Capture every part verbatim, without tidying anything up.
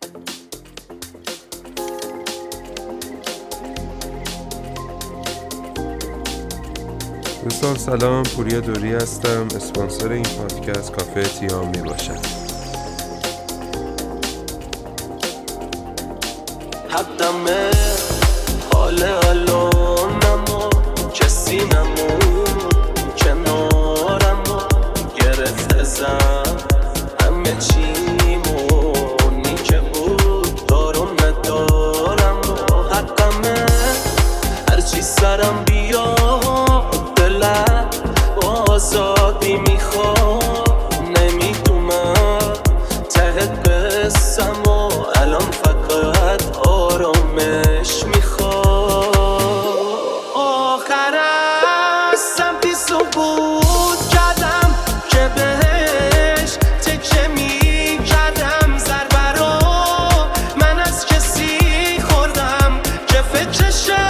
دوستان سلام، پوریا دوری هستم. اسپانسر این پادکست کافه تیام می باشد. حدم حال الانم و کسی نمون کنارم و گرفته زن همه چیمونی که بود دارم ندارم و حدم هرچی سرم بیا آزادی میخواد نمیدونم ته قسم و الان فقط آرامش میخواد. آخر از سمتی سکوت کردم که بهش تکه میکردم ضربه رو من از کسی خوردم که فکرشم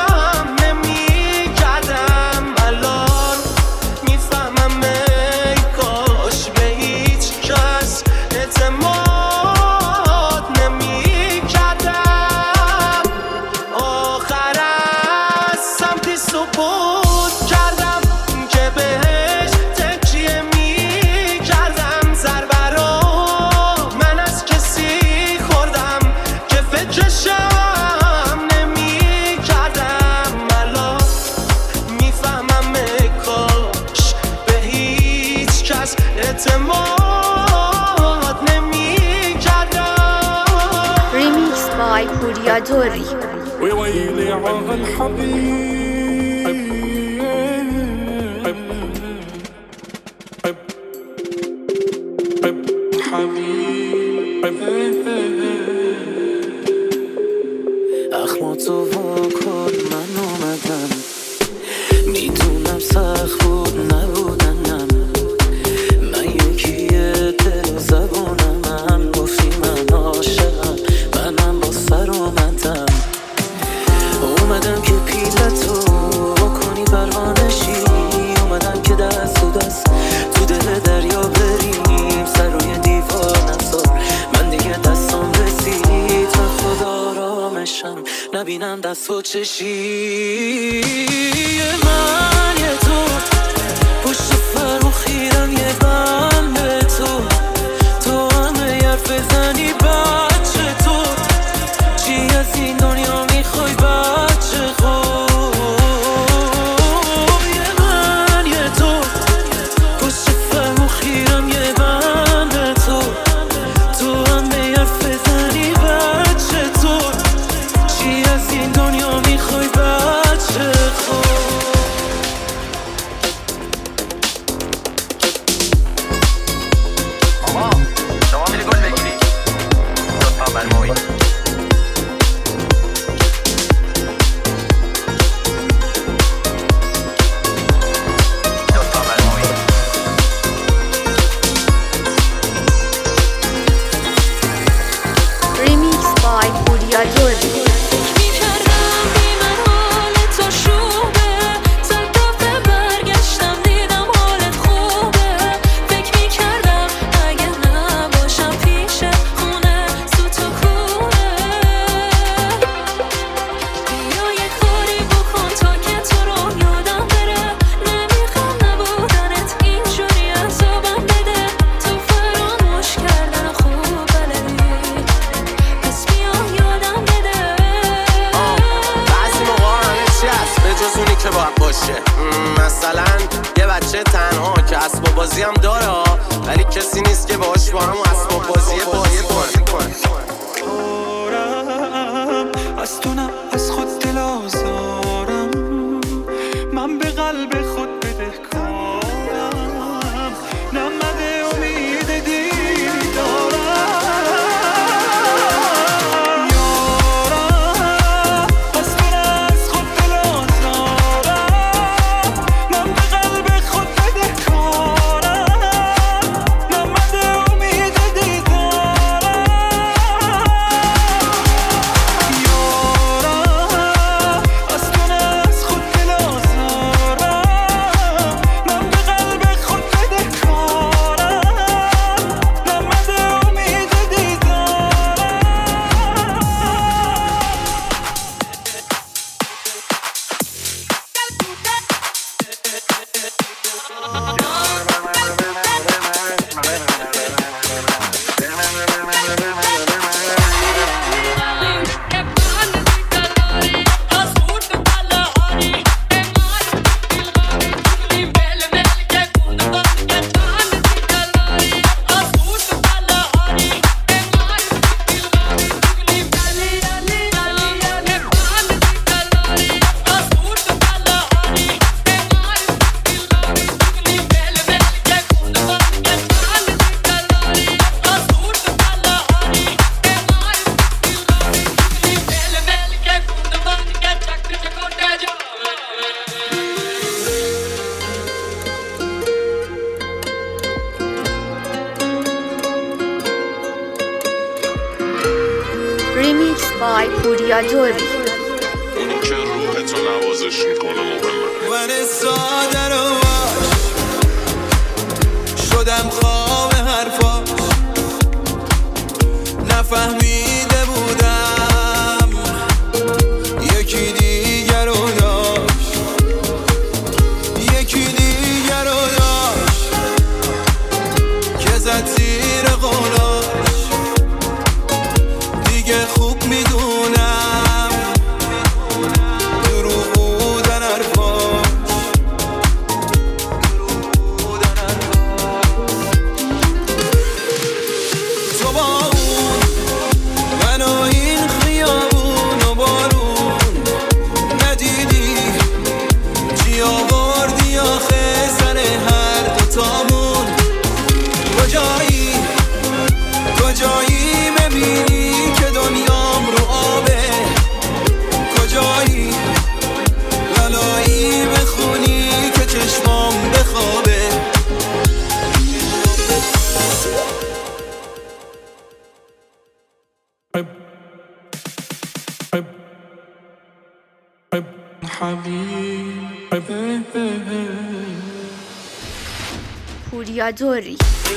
پوریا دوری. ويلي على الحبيب حبيب اخماتو واکن من اومدم میدونم سخت بود نبودنم من یکیه دل و زبونم هم گفتی من عاشقم منم با سر اومدم اومدم که پیلتو کنی پروانشی اومدم که دست و دست تو دل دریا بریم سر روی دیوار نزار من دیگه دستم رسید و خدا آرامشم نبینم دست و چشی من یه تو پشت فرو خیرم یه بم به تو تو همه حرف بزنی بچه تو چی از این دنیا میخوای بچه خوب یه من یه تو پشت فرو خیرم یه بم به تو تو همه حرف بزنی بچه تو چی از این دنیا میخوای بچه خوب. Remix by Puriya Dori. مثلا یه بچه تنها که اسباب بازی هم داره ولی کسی نیست که باهاش با هم اسباب بازی بازی کنه. از تو نه از خود دل آزارم من به قلب خود بدهکارم نمده امید دیدارم یارم از تو نه از خود دل آزارم من به قلب خود بدهکارم نمده امید دیدارم Remix by پوریا دوری. اونی که روحتو نوازش میکنه مهمه. من ساده رو باش شدم خواب حرفاش، نفهمیده بودم یکی دیگر رو داشت، یکی دیگر رو داشت که زد زیر قولاش. دیگه خوب میدونم دروغ بودن حرفاش، دروغ بودن حرفاش. تو با اون من و این خیابون و بارون ندیدی چی آوردی آخه سر هر دوتامون. کجایی کجایی ببینی که دنیام رو آبه، کجایی لالایی بخونی که چشمام بخوابه. پوریا دوری.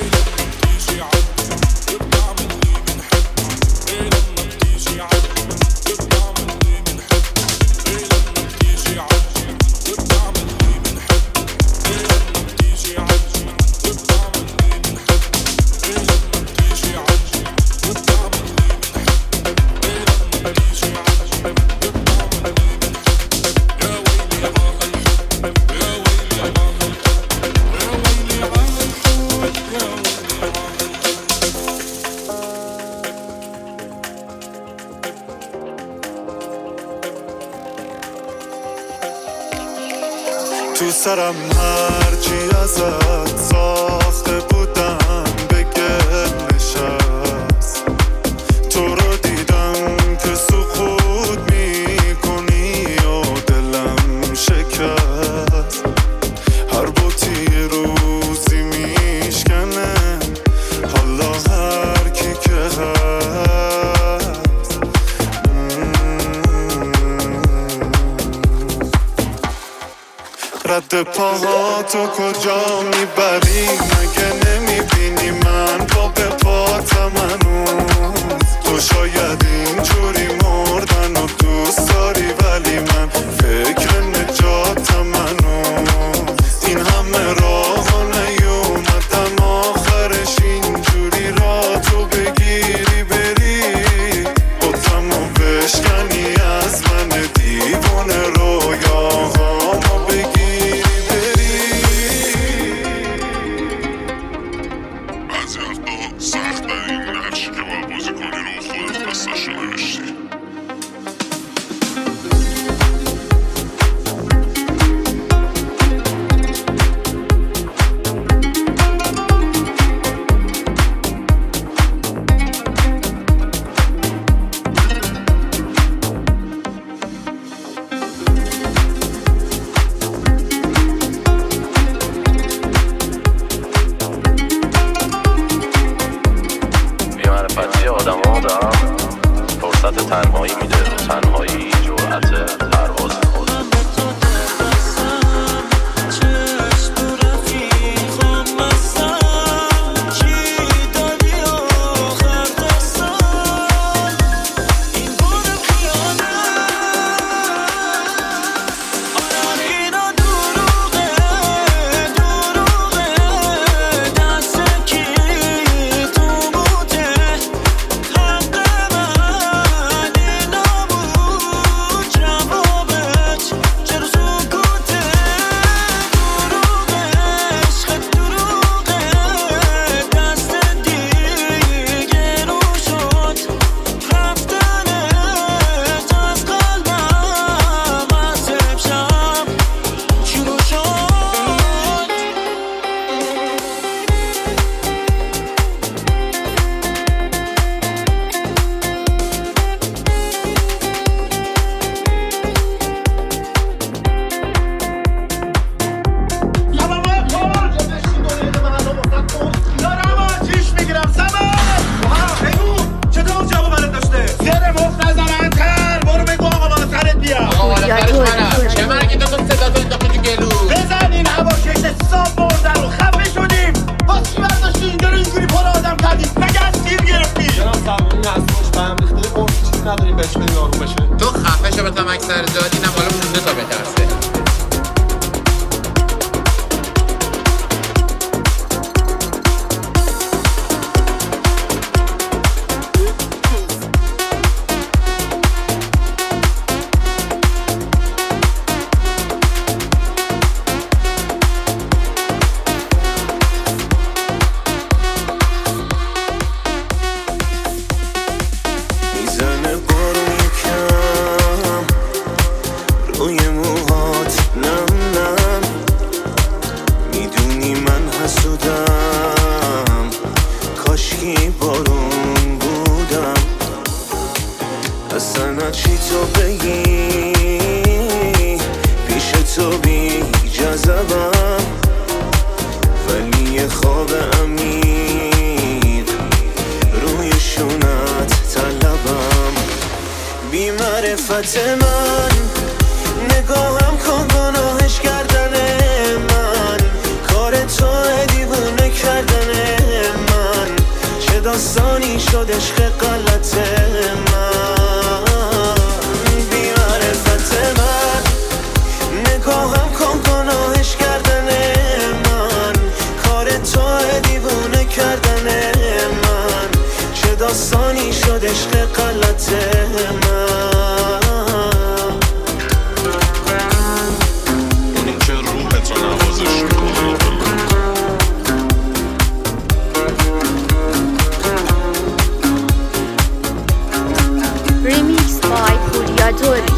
تو سرم هرچی ازت ساخته بودم به گل نشست. تو رو دیدم که سقوط میکنی و دلم شکست. هر بوتی روزی میشکنه حالا هر کی که هست. رد پاهاتو کجا میبری؟ مگه نمیبینی من با به پاتم هنوز؟ تو شاید اینجوری مردن و دوست داری ولی من فکر نجاتم هنوز. این همه راه نیومدم آخرش اینجوری را تو بگیری بری بطمو بشکنی از من دیوونه رویاهامو بگیری. بعضی وقتا سخت در این نقشی که باید بازی کنی رو خودت قصه‌شو نوشتی. بی‌معرفتی آدم‌ها به هم فرصت تنهایی میده و تنهایی جرأت پرواز خود. Trouble کمک سر داد، اینم حالا مونده تا بترسه. کاشکی بارون بودم اصلا چی تو بگی پیش تو بی جذبم ولی یه خواب عمیق روی شونت طلبم بی معرفت من نگاهم کن گناهش کردن من کار تو دیوونه کردن من چه داستانی شد عشق غلط من بی معرفت من نگاهم کن گناهش کردن من کار تو دیوونه کردن من چه داستانی شد عشق غلط من Remixed by Puriya Dori.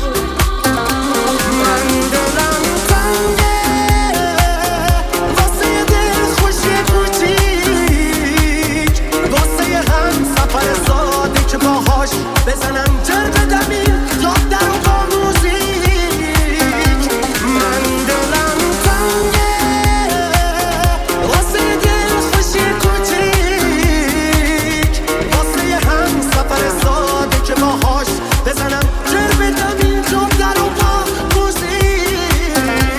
بزنم جر بدمین یاد در و با موزیک من دلم تنگه واسه دل خوشی کوچیک واسه هم سفر ساده که باهاش بزنم جر بدمین یاد در و با موزیک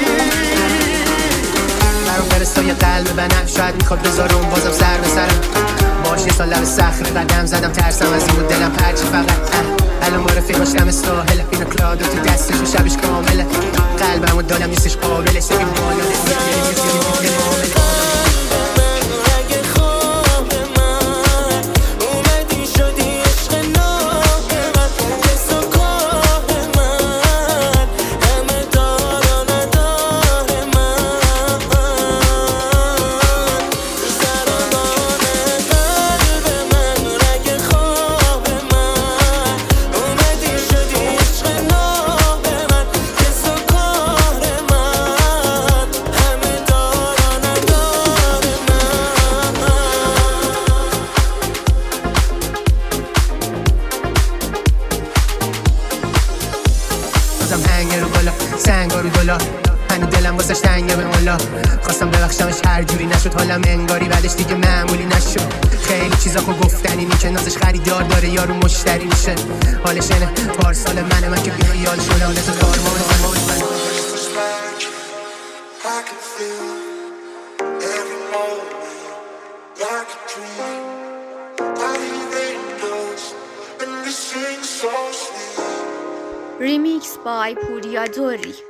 برام فرستای قلب بنم شاید میخواد بذارم بازم سر به سرم باش یه سال لب سخت قدم زدم ترسم از این بود دلم پرچی فقط الان با رفیقاش دم ساحل پینا کلادو تو دستش و شبش کامله قلبم و دادم نیستش قابلش سبیم بالا سنگا رو دلا هنو دلم واسش تنگه به مولا خواستم ببخشمش هر جوری نشد حالم انگاری بعدش دیگه معمولی نشد خیلی چیزا خو گفتنی میشه نازش خریدار داره یارو مشتری میشه حالش اینه پارسال منه من که بیرون یال شده حالت کارمان Remixed by Puriya Dori.